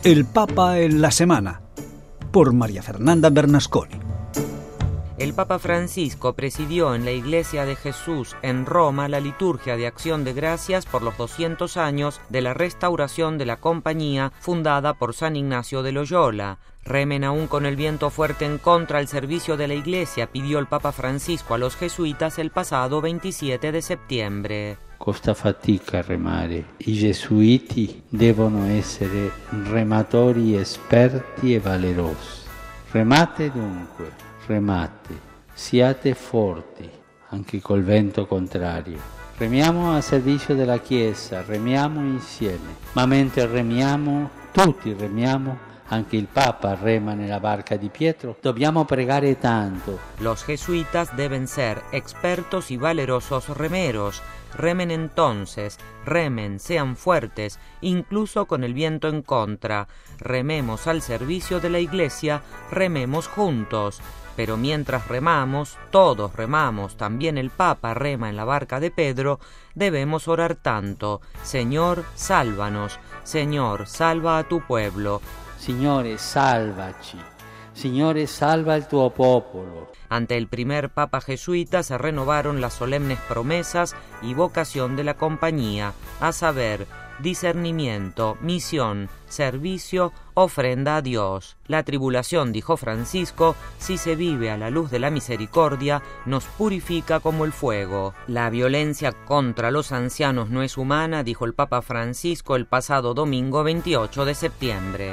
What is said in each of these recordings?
El Papa en la Semana, por María Fernanda Bernasconi. El Papa Francisco presidió en la Iglesia de Jesús en Roma la liturgia de Acción de Gracias por los 200 años de la restauración de la compañía fundada por San Ignacio de Loyola. Remen aún con el viento fuerte en contra al servicio de la Iglesia, pidió el Papa Francisco a los jesuitas el pasado 27 de septiembre. Costa fatica remare. I gesuiti devono essere rematori esperti e valerosi. Remate dunque, remate, siate forti, anche col vento contrario. Remiamo a servizio della Chiesa, remiamo insieme, ma mentre remiamo, tutti remiamo, anche il Papa rema nella barca di Pietro, dobbiamo pregare tanto. Los jesuitas deben ser expertos y valerosos remeros. Remen entonces, remen, sean fuertes, incluso con el viento en contra. Rememos al servicio de la Iglesia, rememos juntos. Pero mientras remamos, todos remamos, también el Papa rema en la barca de Pedro, debemos orar tanto: Señor, sálvanos, Señor, salva a tu pueblo. Signore, salvaci. Signore, salva il tuo popolo. Ante el primer Papa jesuita se renovaron las solemnes promesas y vocación de la compañía, a saber, discernimiento, misión, servicio, ofrenda a Dios. La tribulación, dijo Francisco, si se vive a la luz de la misericordia, nos purifica como el fuego. La violencia contra los ancianos no es humana, dijo el Papa Francisco el pasado domingo 28 de septiembre.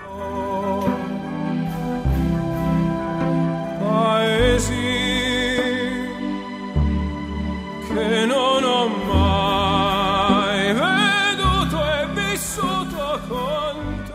Paesi che non ho mai veduto e vissuto con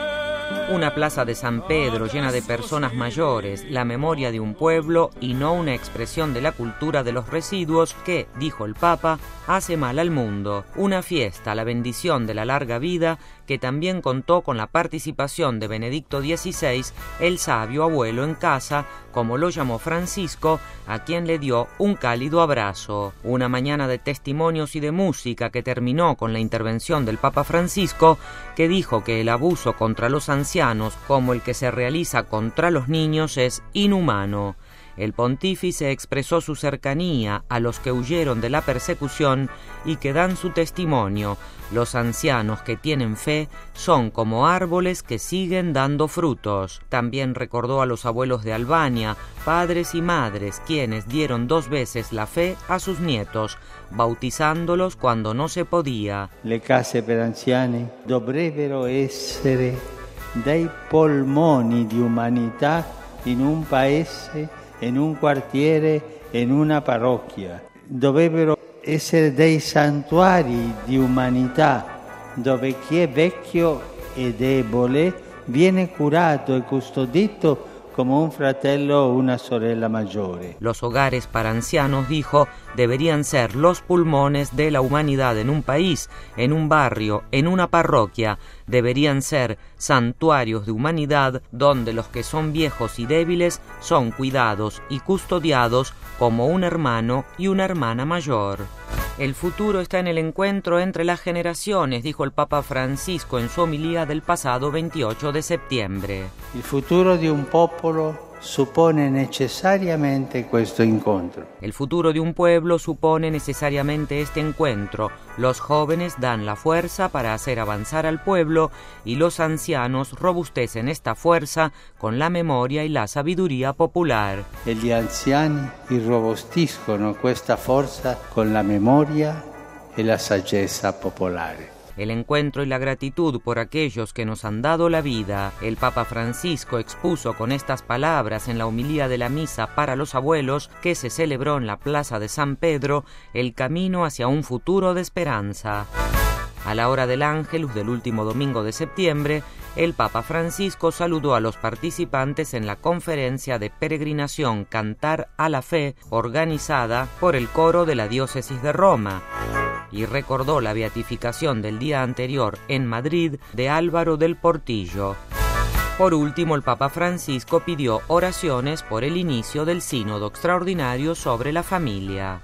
te. Una plaza de San Pedro llena de personas mayores, la memoria de un pueblo y no una expresión de la cultura de los residuos que, dijo el Papa, hace mal al mundo. Una fiesta, la bendición de la larga vida, que también contó con la participación de Benedicto XVI, el sabio abuelo en casa, como lo llamó Francisco, a quien le dio un cálido abrazo. Una mañana de testimonios y de música que terminó con la intervención del Papa Francisco, que dijo que el abuso contra los ancianos, como el que se realiza contra los niños, es inhumano. El pontífice expresó su cercanía a los que huyeron de la persecución y que dan su testimonio. Los ancianos que tienen fe son como árboles que siguen dando frutos. También recordó a los abuelos de Albania, padres y madres, quienes dieron 2 veces la fe a sus nietos, bautizándolos cuando no se podía. Le case per anziani dovrebbero essere dei polmoni di umanità in un paese, in un quartiere, in una parrocchia. Dovrebbero essere dei santuari di umanità, dove chi è vecchio e debole viene curato e custodito como un fratello o una sorella maggiore. Los hogares para ancianos, dijo, deberían ser los pulmones de la humanidad en un país, en un barrio, en una parroquia. Deberían ser santuarios de humanidad donde los que son viejos y débiles son cuidados y custodiados como un hermano y una hermana mayor. El futuro está en el encuentro entre las generaciones, dijo el Papa Francisco en su homilía del pasado 28 de septiembre. Il futuro di un popolo suppone necesariamente questo incontro. El futuro de un pueblo supone necesariamente este encuentro. Los jóvenes dan la fuerza para hacer avanzar al pueblo y los ancianos robustecen esta fuerza con la memoria y la sabiduría popular. E gli anziani irrobustiscono questa forza con la memoria e la saggezza popolare. El encuentro y la gratitud por aquellos que nos han dado la vida. El Papa Francisco expuso con estas palabras en la homilía de la misa para los abuelos que se celebró en la plaza de San Pedro el camino hacia un futuro de esperanza. A la hora del Ángelus del último domingo de septiembre, el Papa Francisco saludó a los participantes en la conferencia de peregrinación Cantar a la Fe, organizada por el coro de la diócesis de Roma, y recordó la beatificación del día anterior en Madrid de Álvaro del Portillo. Por último, el Papa Francisco pidió oraciones por el inicio del Sínodo Extraordinario sobre la familia.